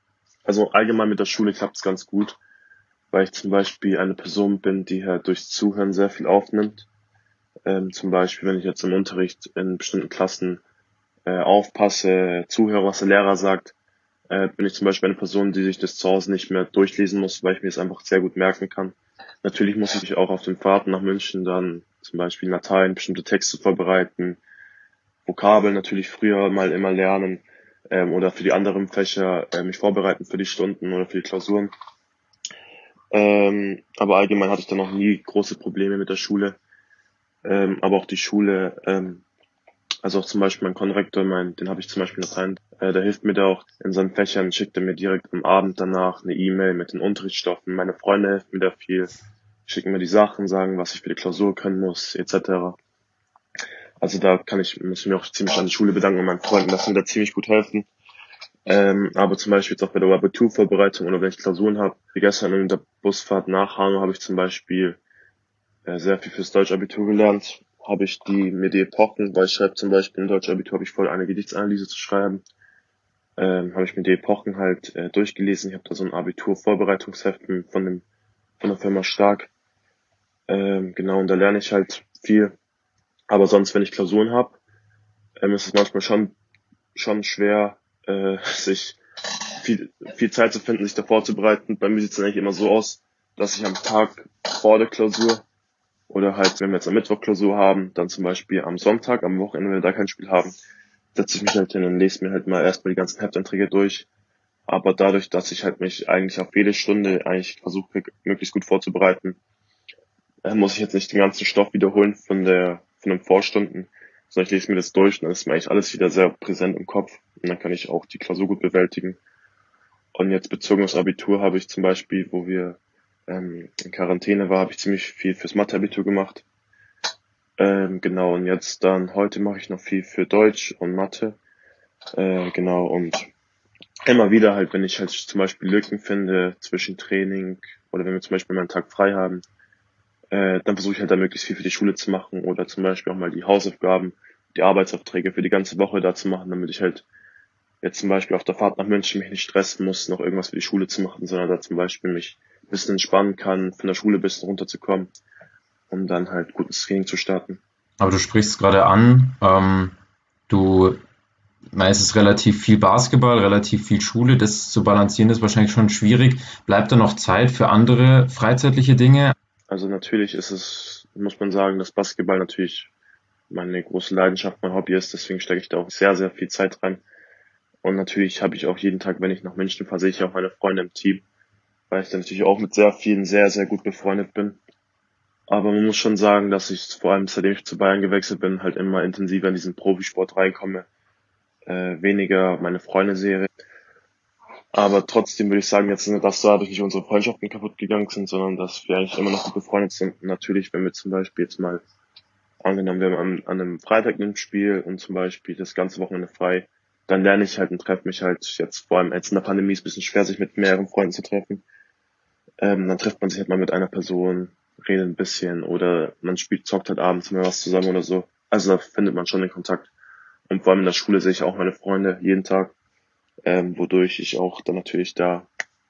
Also allgemein mit der Schule klappt es ganz gut, weil ich zum Beispiel eine Person bin, die halt durchs Zuhören sehr viel aufnimmt. Ähm, zum Beispiel, wenn ich jetzt im Unterricht in bestimmten Klassen äh, aufpasse, zuhöre, was der Lehrer sagt, äh, bin ich zum Beispiel eine Person, die sich das zu Hause nicht mehr durchlesen muss, weil ich mir das einfach sehr gut merken kann. Natürlich muss ich mich auch auf den Fahrten nach München dann zum Beispiel in Latein bestimmte Texte vorbereiten, Vokabeln natürlich früher mal immer lernen ähm, oder für die anderen Fächer äh, mich vorbereiten für die Stunden oder für die Klausuren. Ähm, aber allgemein hatte ich da noch nie große Probleme mit der Schule. Ähm, aber auch die Schule, ähm, also auch zum Beispiel mein Konrektor, mein, den habe ich zum Beispiel Latein, äh, der hilft mir da auch in seinen Fächern, schickt er mir direkt am Abend danach eine E-Mail mit den Unterrichtsstoffen. Meine Freunde helfen mir da viel, schicken mir die Sachen, sagen, was ich für die Klausur können muss, et cetera. Also da kann ich, muss ich mir auch ziemlich an die Schule bedanken und meinen Freunden, dass sie mir da ziemlich gut helfen. Ähm, aber zum Beispiel jetzt auch bei der Abiturvorbereitung oder wenn ich Klausuren habe, wie gestern in der Busfahrt nach Hanau habe ich zum Beispiel äh, sehr viel fürs Deutschabitur gelernt. Habe ich die mir die Epochen, weil ich schreibe zum Beispiel im Deutschabitur, habe ich voll eine Gedichtsanalyse zu schreiben. Ähm, habe ich mir die Epochen halt äh, durchgelesen. Ich habe da so ein Abitur-Vorbereitungsheft von dem von der Firma Stark. Ähm, genau, und da lerne ich halt viel. Aber sonst, wenn ich Klausuren habe, ähm, ist es manchmal schon schon schwer, äh, sich viel viel Zeit zu finden, sich da vorzubereiten. Bei mir sieht es eigentlich immer so aus, dass ich am Tag vor der Klausur oder halt, wenn wir jetzt am Mittwoch Klausur haben, dann zum Beispiel am Sonntag, am Wochenende, wenn wir da kein Spiel haben, setze ich mich halt hin und lese mir halt mal erstmal die ganzen Hefteinträge durch. Aber dadurch, dass ich halt mich eigentlich auf jede Stunde eigentlich versuche, möglichst gut vorzubereiten, äh, muss ich jetzt nicht den ganzen Stoff wiederholen von der von den Vorstunden, sondern ich lese mir das durch und dann ist mir eigentlich alles wieder sehr präsent im Kopf und dann kann ich auch die Klausur gut bewältigen. Und jetzt bezogen aufs Abitur habe ich zum Beispiel, wo wir ähm, in Quarantäne war, habe ich ziemlich viel fürs Mathe-Abitur gemacht. Ähm, genau, und jetzt dann, heute mache ich noch viel für Deutsch und Mathe. Äh, genau, und immer wieder halt, wenn ich halt zum Beispiel Lücken finde zwischen Training oder wenn wir zum Beispiel mal einen Tag frei haben, äh, dann versuche ich halt da möglichst viel für die Schule zu machen oder zum Beispiel auch mal die Hausaufgaben, die Arbeitsaufträge für die ganze Woche da zu machen, damit ich halt jetzt zum Beispiel auf der Fahrt nach München mich nicht stressen muss, noch irgendwas für die Schule zu machen, sondern da zum Beispiel mich ein bisschen entspannen kann, von der Schule ein bisschen runterzukommen, um dann halt gut ins Training zu starten. Aber du sprichst es gerade an, ähm, du, man, es ist relativ viel Basketball, relativ viel Schule, das zu balancieren ist wahrscheinlich schon schwierig. Bleibt da noch Zeit für andere freizeitliche Dinge? Also natürlich ist es, muss man sagen, dass Basketball natürlich meine große Leidenschaft, mein Hobby ist, deswegen stecke ich da auch sehr, sehr viel Zeit rein. Und natürlich habe ich auch jeden Tag, wenn ich nach München fahre, sehe ich auch meine Freunde im Team, weil ich dann natürlich auch mit sehr vielen sehr, sehr gut befreundet bin. Aber man muss schon sagen, dass ich vor allem seitdem ich zu Bayern gewechselt bin, halt immer intensiver in diesen Profisport reinkomme, äh, weniger meine Freunde sehe. Aber trotzdem würde ich sagen, jetzt nicht, dass dadurch nicht unsere Freundschaften kaputt gegangen sind, sondern dass wir eigentlich immer noch gut befreundet sind. Und natürlich, wenn wir zum Beispiel jetzt mal angenommen, wir haben an, an einem Freitag ein Spiel und zum Beispiel das ganze Wochenende frei, dann lerne ich halt und treffe mich halt jetzt, vor allem jetzt in der Pandemie ist es ein bisschen schwer, sich mit mehreren Freunden zu treffen. Ähm, dann trifft man sich halt mal mit einer Person, redet ein bisschen oder man spielt, zockt halt abends mal was zusammen oder so. Also da findet man schon den Kontakt. Und vor allem in der Schule sehe ich auch meine Freunde jeden Tag, ähm, wodurch ich auch dann natürlich da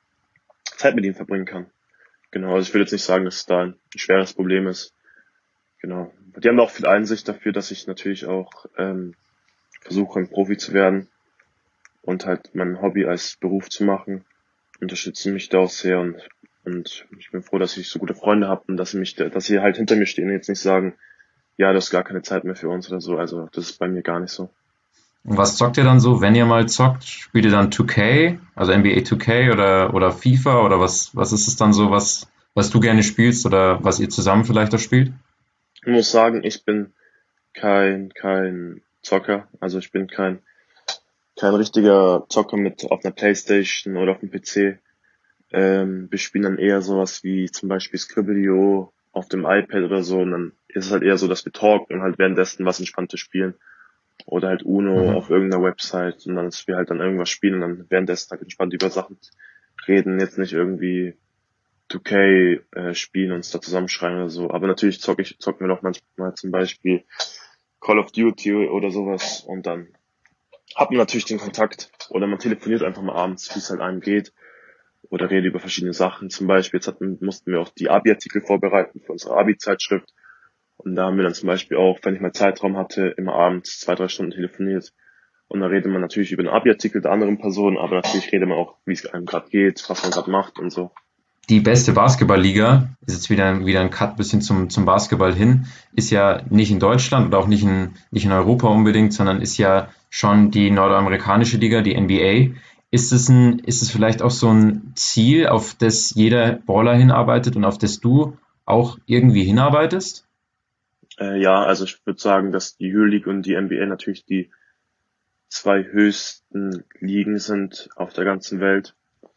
Zeit mit ihnen verbringen kann. Genau, also ich will jetzt nicht sagen, dass es da ein schweres Problem ist. Genau. Die haben auch viel Einsicht dafür, dass ich natürlich auch ähm, versuche, ein Profi zu werden und halt mein Hobby als Beruf zu machen. Unterstützen mich da auch sehr und und ich bin froh, dass ich so gute Freunde habe und dass sie mich, dass sie halt hinter mir stehen und jetzt nicht sagen, ja, das ist gar keine Zeit mehr für uns oder so. Also das ist bei mir gar nicht so. Und was zockt ihr dann so, wenn ihr mal zockt? Spielt ihr dann zwei K, also N B A zwei K oder, oder FIFA oder was, was ist es dann so, was, was du gerne spielst oder was ihr zusammen vielleicht auch spielt? Ich muss sagen, ich bin kein, kein Zocker. Also ich bin kein, kein richtiger Zocker mit auf einer Playstation oder auf dem P C. Ähm, wir spielen dann eher sowas wie zum Beispiel Skribbl.io auf dem iPad oder so. Und dann ist es halt eher so, dass wir talken und halt währenddessen was Entspanntes spielen. Oder halt Uno Mhm. auf irgendeiner Website und dann, dass wir halt dann irgendwas spielen und dann währenddessen halt entspannt über Sachen reden. Jetzt nicht irgendwie zwei K äh, spielen und uns da zusammenschreien oder so. Aber natürlich zocke ich, zocken wir doch manchmal zum Beispiel Call of Duty oder sowas und dann hat man natürlich den Kontakt oder man telefoniert einfach mal abends, wie es halt einem geht oder redet über verschiedene Sachen. Zum Beispiel jetzt hatten, mussten wir auch die Abi-Artikel vorbereiten für unsere Abi-Zeitschrift und da haben wir dann zum Beispiel auch, wenn ich mal Zeitraum hatte, immer abends zwei, drei Stunden telefoniert und da redet man natürlich über den Abi-Artikel der anderen Person, aber natürlich redet man auch, wie es einem gerade geht, was man gerade macht und so. Die beste Basketballliga, ist jetzt wieder, wieder ein Cut bisschen zum, zum Basketball hin, ist ja nicht in Deutschland oder auch nicht in, nicht in Europa unbedingt, sondern ist ja schon die nordamerikanische Liga, die N B A. Ist es ein, ist es vielleicht auch so ein Ziel, auf das jeder Baller hinarbeitet und auf das du auch irgendwie hinarbeitest? Äh, ja, also ich würde sagen, dass die Euroleague und die N B A natürlich die zwei höchsten Ligen sind auf der ganzen Welt.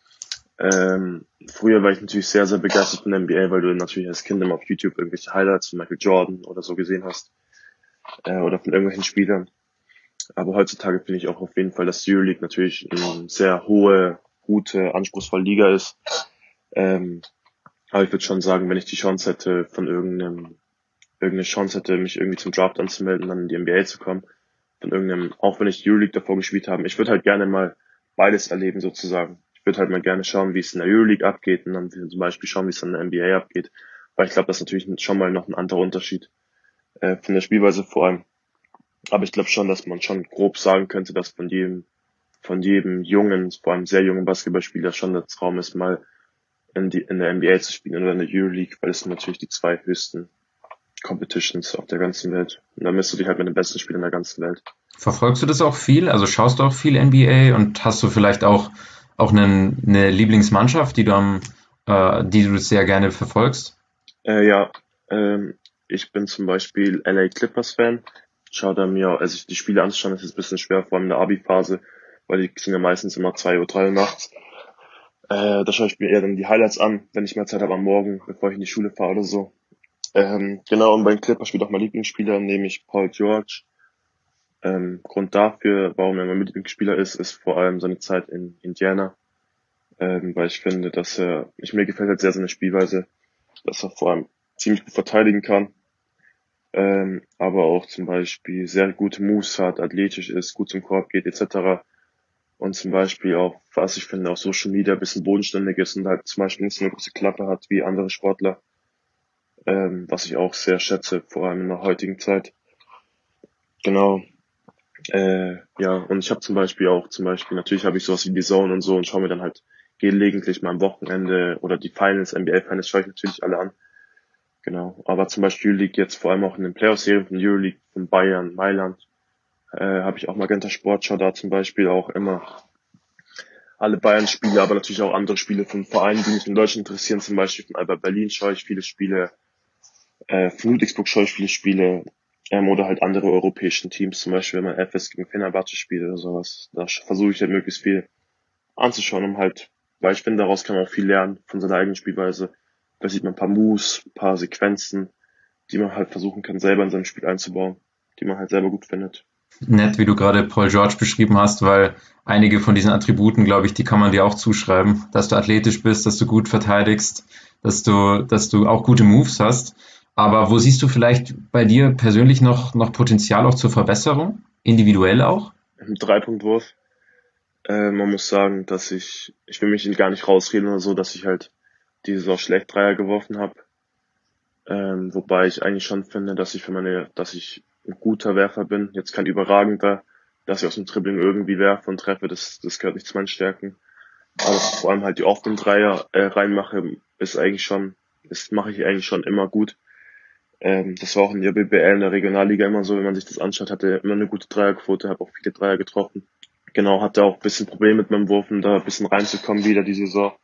Ähm, früher war ich natürlich sehr, sehr begeistert von der N B A, weil du natürlich als Kind immer auf YouTube irgendwelche Highlights von Michael Jordan oder so gesehen hast. Äh, oder von irgendwelchen Spielern. Aber heutzutage finde ich auch auf jeden Fall, dass die Euroleague natürlich eine sehr hohe, gute, anspruchsvolle Liga ist. Ähm, aber ich würde schon sagen, wenn ich die Chance hätte, von irgendeinem, irgendeine Chance hätte, mich irgendwie zum Draft anzumelden, dann in die N B A zu kommen, von irgendeinem, auch wenn ich Euroleague davor gespielt habe, ich würde halt gerne mal beides erleben sozusagen. Ich würde halt mal gerne schauen, wie es in der Euroleague abgeht und dann zum Beispiel schauen, wie es in der N B A abgeht. Weil ich glaube, das ist natürlich schon mal noch ein anderer Unterschied äh, von der Spielweise vor allem. Aber ich glaube schon, dass man schon grob sagen könnte, dass von jedem, von jedem jungen, vor allem sehr jungen Basketballspieler schon der Traum ist, mal in, die, in der N B A zu spielen oder in der Euroleague, weil es sind natürlich die zwei höchsten Competitions auf der ganzen Welt. Und da misst du dich halt mit den besten Spielern der ganzen Welt. Verfolgst du das auch viel? Also schaust du auch viel N B A und hast du vielleicht auch, auch eine, eine Lieblingsmannschaft, die du am, äh, die du sehr gerne verfolgst? Äh, ja, ähm, ich bin zum Beispiel L A Clippers Fan. Schau da mir, also ich die Spiele anzuschauen, ist jetzt ein bisschen schwer, vor allem in der Abi-Phase, weil die sind ja meistens immer zwei Uhr, drei Uhr nachts. Äh, da schaue ich mir eher dann die Highlights an, wenn ich mehr Zeit habe am Morgen, bevor ich in die Schule fahre oder so. Ähm, genau, und beim Clippers spielt auch mein Lieblingsspieler, nämlich Paul George. Ähm, Grund dafür, warum er mein Lieblingsspieler ist, ist vor allem seine Zeit in Indiana, ähm, weil ich finde, dass er, ich mir gefällt halt sehr seine Spielweise, dass er vor allem ziemlich gut verteidigen kann, ähm, aber auch zum Beispiel sehr gute Moves hat, athletisch ist, gut zum Korb geht et cetera. Und zum Beispiel auch, was ich finde, auf Social Media ein bisschen bodenständig ist und halt zum Beispiel nicht so eine große Klappe hat wie andere Sportler, ähm, was ich auch sehr schätze, vor allem in der heutigen Zeit. Genau. Äh, ja, und ich habe zum Beispiel auch, zum Beispiel, natürlich habe ich sowas wie die Zone und so und schaue mir dann halt gelegentlich mal am Wochenende oder die Finals, N B A Finals schaue ich natürlich alle an. Genau. Aber zum Beispiel Euroleague jetzt vor allem auch in den Playoff-Serien von Euroleague, von Bayern, Mailand, äh, habe ich auch Magenta Sport, schau da zum Beispiel auch immer alle Bayern-Spiele, aber natürlich auch andere Spiele von Vereinen, die mich in Deutschland interessieren, zum Beispiel von Alba Berlin schaue ich viele Spiele, äh, von Ludwigsburg schaue ich viele Spiele, ähm, oder halt andere europäischen Teams, zum Beispiel wenn man F S gegen Fenerbahce spielt oder sowas. Da versuche ich halt möglichst viel anzuschauen, um halt, weil ich finde, daraus kann man auch viel lernen von seiner eigenen Spielweise. Da sieht man ein paar Moves, ein paar Sequenzen, die man halt versuchen kann, selber in sein Spiel einzubauen, die man halt selber gut findet. Nett, wie du gerade Paul George beschrieben hast, weil einige von diesen Attributen, glaube ich, die kann man dir auch zuschreiben, dass du athletisch bist, dass du gut verteidigst, dass du, dass du auch gute Moves hast. Aber wo siehst du vielleicht bei dir persönlich noch, noch Potenzial auch zur Verbesserung? Individuell auch? Im Dreipunktwurf. Äh, man muss sagen, dass ich, ich will mich gar nicht rausreden oder so, dass ich halt diese Saison schlecht Dreier geworfen habe. Ähm, wobei ich eigentlich schon finde, dass ich für meine, dass ich ein guter Werfer bin. Jetzt kein überragender, dass ich aus dem Dribbling irgendwie werfe und treffe, das, das gehört nicht zu meinen Stärken. Aber vor allem halt die offenen Dreier äh, reinmache, ist eigentlich schon, das mache ich eigentlich schon immer gut. Ähm, das war auch in der B B L, in der Regionalliga immer so, wenn man sich das anschaut, hatte immer eine gute Dreierquote, habe auch viele Dreier getroffen. Genau, hatte auch ein bisschen Probleme mit meinem Wurf, um da ein bisschen reinzukommen wieder die Saison.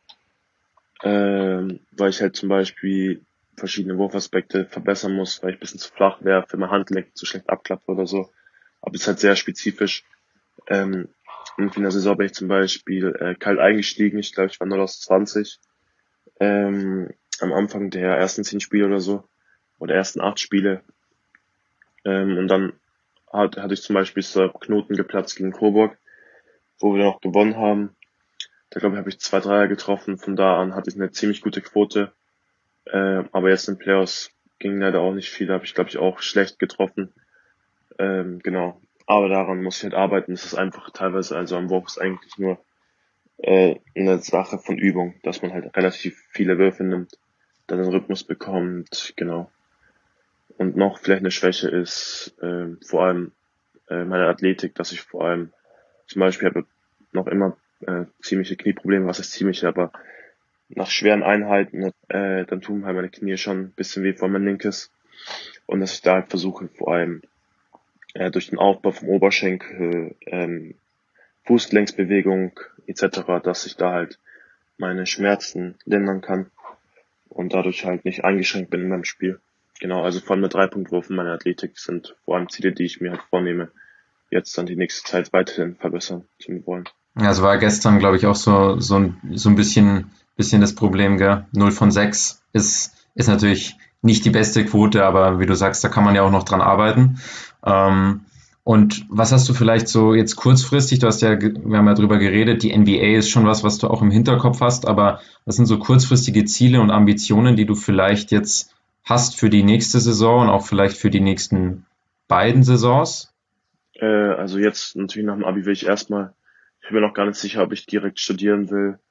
Ähm, weil ich halt zum Beispiel verschiedene Wurfaspekte verbessern muss, weil ich ein bisschen zu flach werfe, mein Handgelenk zu schlecht abklappt oder so. Aber es ist halt sehr spezifisch. Ähm, und in der Saison bin ich zum Beispiel äh, kalt eingestiegen. Ich glaube, ich war null aus zwanzig. Ähm, am Anfang der ersten zehn Spiele oder so. Oder ersten acht Spiele. Ähm, und dann hat, hatte ich zum Beispiel so Knoten geplatzt gegen Coburg, wo wir noch gewonnen haben. Da glaube ich, habe ich zwei Dreier getroffen. Von da an hatte ich eine ziemlich gute Quote. Äh, aber jetzt in den Playoffs ging leider auch nicht viel. Da habe ich, glaube ich, auch schlecht getroffen. Ähm, genau. Aber daran muss ich halt arbeiten. Das ist einfach teilweise, also am Wurf ist eigentlich nur äh, eine Sache von Übung, dass man halt relativ viele Würfe nimmt, dann den Rhythmus bekommt, genau. Und noch vielleicht eine Schwäche ist äh, vor allem äh, meine Athletik, dass ich vor allem zum Beispiel habe noch immer äh, ziemliche Knieprobleme, was ist ziemlich, aber nach schweren Einheiten, äh, dann tun halt meine Knie schon ein bisschen weh, vor allem mein linkes. Und dass ich da halt versuche, vor allem äh, durch den Aufbau vom Oberschenkel, ähm, Fußgelenksbewegung et cetera, dass ich da halt meine Schmerzen lindern kann und dadurch halt nicht eingeschränkt bin in meinem Spiel. Genau, also vor allem mit Dreipunktwurf und meine Athletik sind vor allem Ziele, die ich mir halt vornehme, jetzt dann die nächste Zeit weiterhin verbessern zu wollen. Ja, es war gestern, glaube ich, auch so, so ein, so ein bisschen, bisschen das Problem, gell? null von sechs ist, ist natürlich nicht die beste Quote, aber wie du sagst, da kann man ja auch noch dran arbeiten. Ähm, und was hast du vielleicht so jetzt kurzfristig, du hast ja, wir haben ja drüber geredet, die N B A ist schon was, was du auch im Hinterkopf hast, aber was sind so kurzfristige Ziele und Ambitionen, die du vielleicht jetzt hast für die nächste Saison und auch vielleicht für die nächsten beiden Saisons? Äh, also jetzt natürlich nach dem Abi will ich erstmal, ich bin mir noch gar nicht sicher, ob ich direkt studieren will,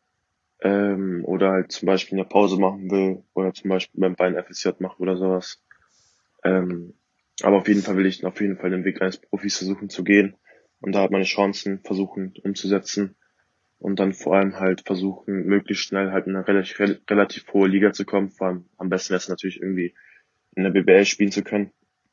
ähm, oder halt zum Beispiel eine Pause machen will oder zum Beispiel beim Bein F S J machen oder sowas. Ähm, aber auf jeden Fall will ich auf jeden Fall den Weg eines Profis versuchen zu gehen und da halt meine Chancen versuchen umzusetzen und dann vor allem halt versuchen, möglichst schnell halt in eine relativ, relativ hohe Liga zu kommen. Vor allem am besten wäre es natürlich irgendwie in der B B L spielen zu können.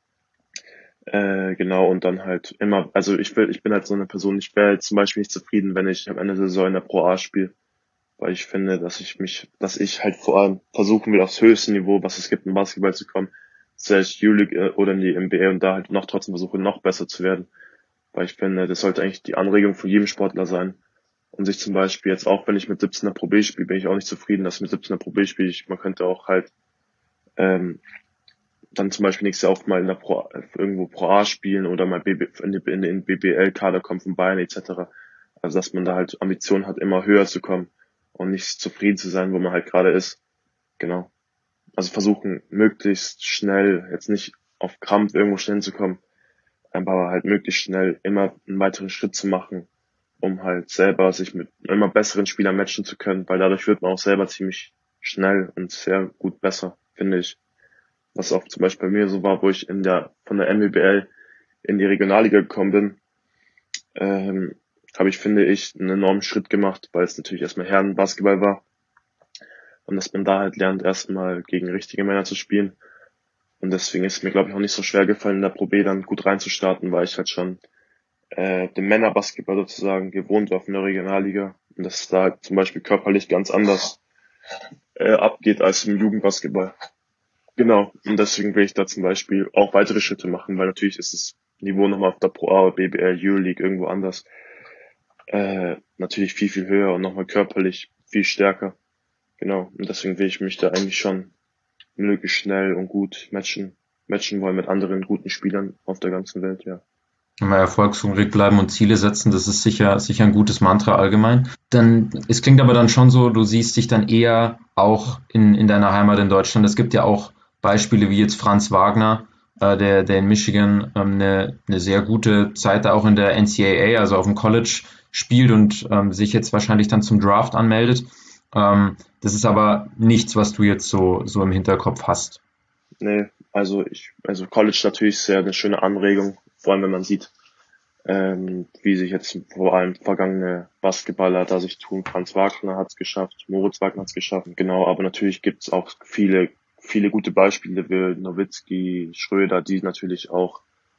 Äh, genau, und dann halt immer, also ich will, ich bin halt so eine Person, ich wäre halt zum Beispiel nicht zufrieden, wenn ich am Ende der Saison in der Pro A spiele, weil ich finde, dass ich mich, dass ich halt vor allem versuchen will, aufs höchste Niveau, was es gibt, im Basketball zu kommen, sei es Euroleague oder in die N B A und da halt noch trotzdem versuche, noch besser zu werden, weil ich finde, das sollte eigentlich die Anregung von jedem Sportler sein und sich zum Beispiel jetzt auch, wenn ich mit siebzehner Pro B spiele, bin ich auch nicht zufrieden, dass ich mit siebzehner Pro B spiele, ich, man könnte auch halt ähm, dann zum Beispiel nächstes Jahr auch mal in der Pro, irgendwo Pro A spielen oder mal B B, in den B B L-Kader kommen von Bayern et cetera. Also dass man da halt Ambitionen hat, immer höher zu kommen und nicht zufrieden zu sein, wo man halt gerade ist. Genau. Also versuchen, möglichst schnell, jetzt nicht auf Krampf irgendwo schnell zu kommen, aber halt möglichst schnell immer einen weiteren Schritt zu machen, um halt selber sich mit immer besseren Spielern matchen zu können, weil dadurch wird man auch selber ziemlich schnell und sehr gut besser, finde ich. Was auch zum Beispiel bei mir so war, wo ich in der von der N B B L in die Regionalliga gekommen bin, ähm, habe ich, finde ich, einen enormen Schritt gemacht, weil es natürlich erstmal Herrenbasketball war und dass man da halt lernt, erstmal gegen richtige Männer zu spielen. Und deswegen ist es mir, glaube ich, auch nicht so schwer gefallen, in der Pro B dann gut reinzustarten, weil ich halt schon äh, den Männerbasketball sozusagen gewohnt war von der Regionalliga und dass es da zum Beispiel körperlich ganz anders äh, abgeht als im Jugendbasketball. Genau, und deswegen will ich da zum Beispiel auch weitere Schritte machen, weil natürlich ist das Niveau nochmal auf der Pro A, B B L, Euroleague irgendwo anders. Äh, natürlich viel, viel höher und nochmal körperlich viel stärker. Genau, und deswegen will ich mich da eigentlich schon möglichst schnell und gut matchen, matchen wollen mit anderen guten Spielern auf der ganzen Welt, ja. Immer erfolgshungrig bleiben und Ziele setzen, das ist sicher sicher ein gutes Mantra allgemein. Dann, es klingt aber dann schon so, du siehst dich dann eher auch in, in deiner Heimat in Deutschland. Es gibt ja auch Beispiele wie jetzt Franz Wagner, äh, der, der in Michigan ähm, eine, eine sehr gute Zeit da auch in der N C A A, also auf dem College, spielt und ähm, sich jetzt wahrscheinlich dann zum Draft anmeldet. Ähm, das ist aber nichts, was du jetzt so, so im Hinterkopf hast. Nee, also ich, also College natürlich sehr eine schöne Anregung, vor allem wenn man sieht, ähm, wie sich jetzt vor allem vergangene Basketballer da sich tun. Franz Wagner hat's geschafft, Moritz Wagner hat's geschafft, genau, aber natürlich gibt's auch viele viele gute Beispiele wie Nowitzki, Schröder, die natürlich auch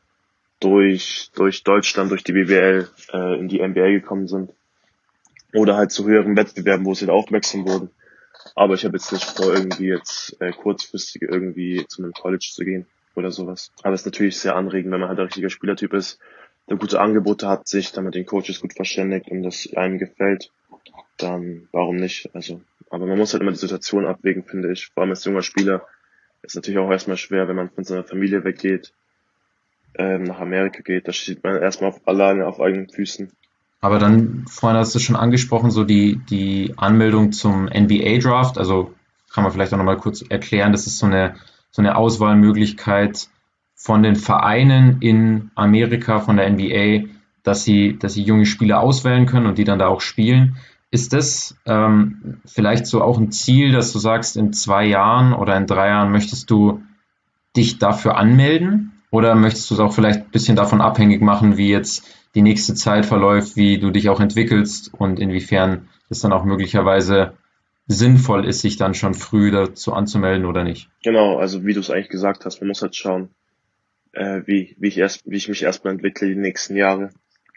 durch durch Deutschland, durch die B B L äh, in die N B A gekommen sind oder halt zu höheren Wettbewerben, wo sie halt aufmerksam wurden. Aber ich habe jetzt nicht vor, irgendwie jetzt äh, kurzfristig irgendwie zu einem College zu gehen oder sowas. Aber es ist natürlich sehr anregend, wenn man halt ein richtiger Spielertyp ist, der gute Angebote hat, sich dann mit den Coaches gut verständigt und das einem gefällt, dann warum nicht? Also, aber man muss halt immer die Situation abwägen, finde ich. Vor allem als junger Spieler ist natürlich auch erstmal schwer, wenn man von seiner Familie weggeht, ähm, nach Amerika geht. Da steht man erstmal auf, alleine auf eigenen Füßen. Aber dann, vorhin hast du schon angesprochen, so die, die Anmeldung zum N B A-Draft, also kann man vielleicht auch nochmal kurz erklären, das ist so eine, so eine Auswahlmöglichkeit von den Vereinen in Amerika, von der N B A, dass sie, dass sie junge Spieler auswählen können und die dann da auch spielen. Ist das ähm, vielleicht so auch ein Ziel, dass du sagst, in zwei Jahren oder in drei Jahren möchtest du dich dafür anmelden? Oder möchtest du es auch vielleicht ein bisschen davon abhängig machen, wie jetzt die nächste Zeit verläuft, wie du dich auch entwickelst und inwiefern es dann auch möglicherweise sinnvoll ist, sich dann schon früh dazu anzumelden oder nicht? Genau, also wie du es eigentlich gesagt hast, man muss halt schauen, äh, wie, wie, ich erst, wie ich mich erstmal entwickle die nächsten Jahre.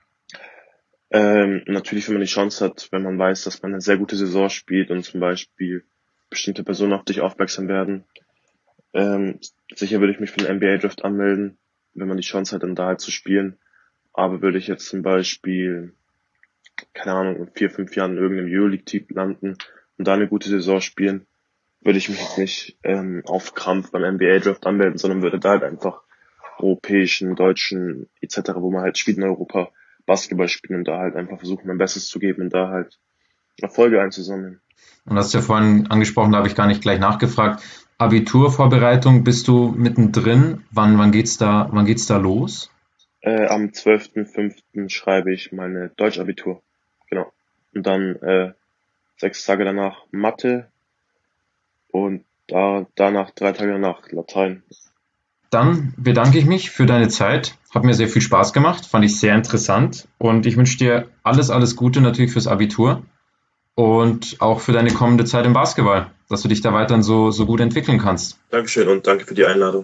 Ähm, natürlich, wenn man die Chance hat, wenn man weiß, dass man eine sehr gute Saison spielt und zum Beispiel bestimmte Personen auf dich aufmerksam werden. Ähm, sicher würde ich mich für den N B A-Draft anmelden, wenn man die Chance hat, dann da halt zu spielen. Aber würde ich jetzt zum Beispiel, keine Ahnung, in vier, fünf Jahren in irgendeinem Euroleague-Team landen und da eine gute Saison spielen, würde ich mich jetzt nicht ähm, auf Krampf beim N B A-Draft anmelden, sondern würde da halt einfach europäischen, deutschen et cetera, wo man halt spielt in Europa, Basketball spielen und da halt einfach versuchen, mein Bestes zu geben und da halt Erfolge einzusammeln. Und das hast du ja vorhin angesprochen, da habe ich gar nicht gleich nachgefragt. Abiturvorbereitung, bist du mittendrin? Wann, wann geht's da, wann geht's da los? Äh, am zwölften fünften schreibe ich meine Deutschabitur. Genau. Und dann äh, sechs Tage danach Mathe und da danach drei Tage danach Latein. Dann bedanke ich mich für deine Zeit. Hat mir sehr viel Spaß gemacht, fand ich sehr interessant und ich wünsche dir alles, alles Gute natürlich fürs Abitur und auch für deine kommende Zeit im Basketball, dass du dich da weiterhin so, so gut entwickeln kannst. Dankeschön und danke für die Einladung.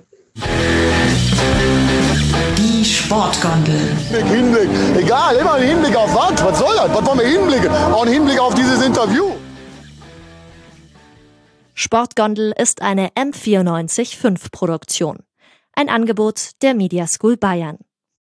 Die Sportgondel. Hinblick, egal, immer ein Hinblick auf was? Was soll das? Was wollen wir hinblicken? Auch ein Hinblick auf dieses Interview. Sportgondel ist eine M vierundneunzig Komma fünf Produktion. Ein Angebot der Media School Bayern.